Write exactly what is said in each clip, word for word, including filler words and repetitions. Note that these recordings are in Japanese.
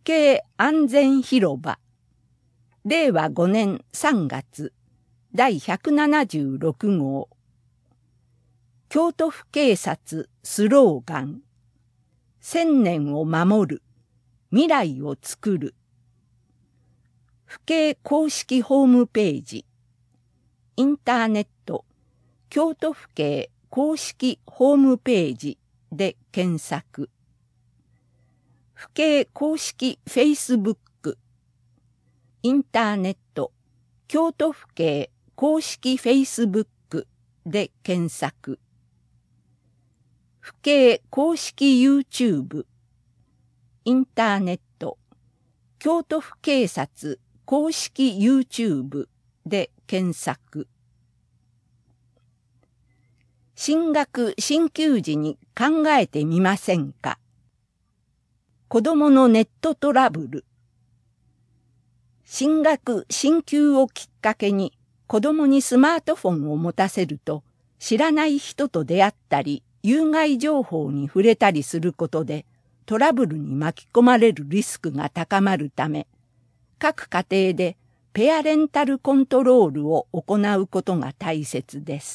警安全広場れいわごねんさんがつだいひゃくななじゅうろくごう京都府警察スローガン千年を守る未来をつくる府警公式ホームページインターネット京都府警公式ホームページで検索府警公式フェイスブックインターネット京都府警公式フェイスブックで検索府警公式 YouTube インターネット京都府警察公式 YouTube で検索進学進級時に考えてみませんか？子どものネットトラブル進学進級をきっかけに子どもにスマートフォンを持たせると知らない人と出会ったり有害情報に触れたりすることでトラブルに巻き込まれるリスクが高まるため各家庭でペアレンタルコントロールを行うことが大切です。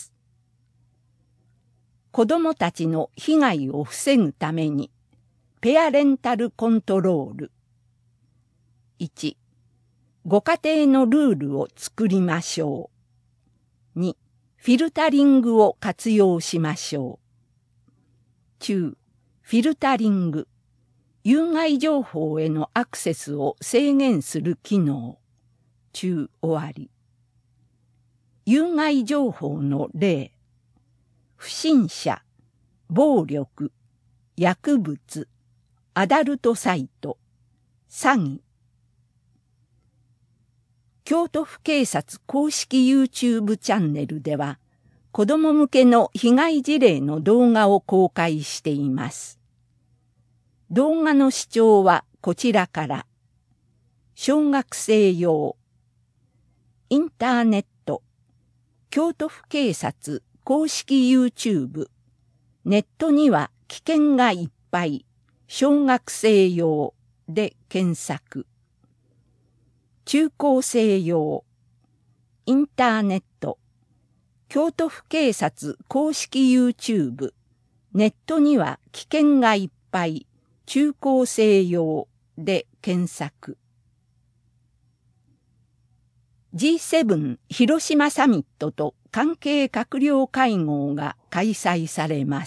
子どもたちの被害を防ぐためにペアレンタルコントロールいちご家庭のルールを作りましょう。にフィルタリングを活用しましょう。きゅうフィルタリング有害情報へのアクセスを制限する機能中終わり有害情報の例不審者暴力薬物アダルトサイト詐欺京都府警察公式 YouTube チャンネルでは子ども向けの被害事例の動画を公開しています。動画の視聴はこちらから。小学生用。インターネット。京都府警察公式 YouTube。ネットには危険がいっぱい。小学生用で検索。中高生用。インターネット。京都府警察公式 YouTube。ネットには危険がいっぱい。中高生用で検索。ジーセブン 広島サミットと関係閣僚会合が開催されます。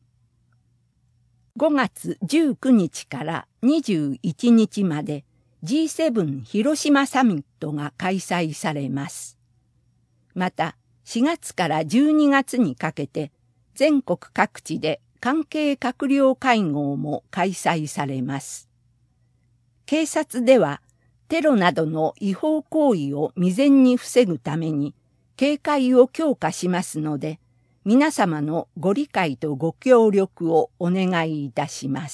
ごがつじゅうくにちからにじゅういちにちまで ジーセブン 広島サミットが開催されます。またしがつからじゅうにがつにかけて全国各地で関係閣僚会合も開催されます。警察ではテロなどの違法行為を未然に防ぐために警戒を強化しますので、皆様のご理解とご協力をお願いいたします。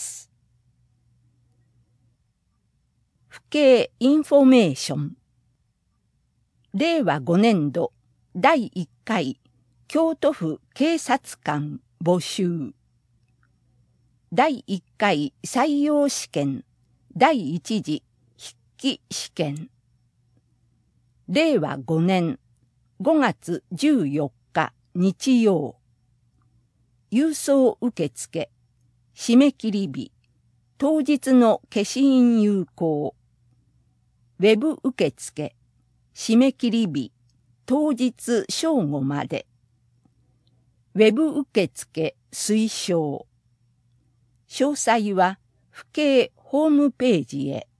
府警インフォメーションれいわごねんどだいいっかい京都府警察官募集だいいっかい採用試験だいいち次筆記試験れいわごねんごがつじゅうよっか日曜郵送受付締め切り日当日の消印有効ウェブ受付締め切り日当日正午までウェブ受付推奨詳細は府警ホームページへ。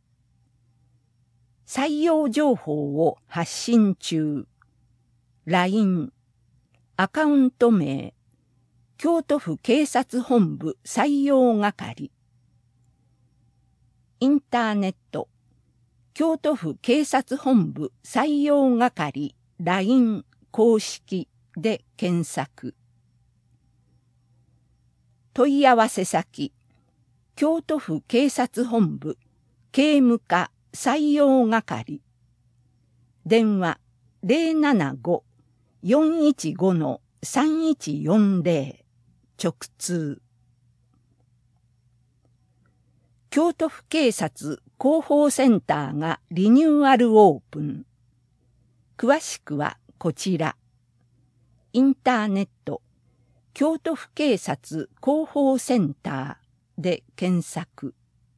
採用情報を発信中。ライン、アカウント名、京都府警察本部採用係。インターネット、京都府警察本部採用係 ライン 公式で検索。問い合わせ先、京都府警察本部警務課採用係。電話 ゼロななご よんいちご さんいちよんゼロ 直通。 京都府警察広報センターがリニューアルオープン。詳しくはこちら。インターネット、京都府警察広報センターで検索。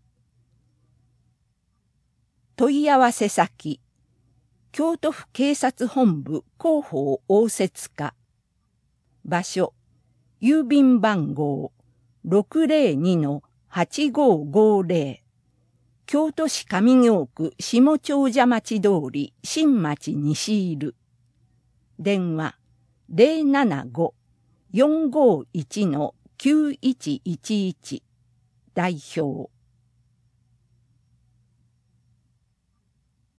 問い合わせ先、京都府警察本部広報応接課。場所、郵便番号 ろくぜろにのはちごーごーぜろ。京都市上京区下長者町通り新町西入。電話 ゼロななご よんごいちのきゅういちいちいち。代表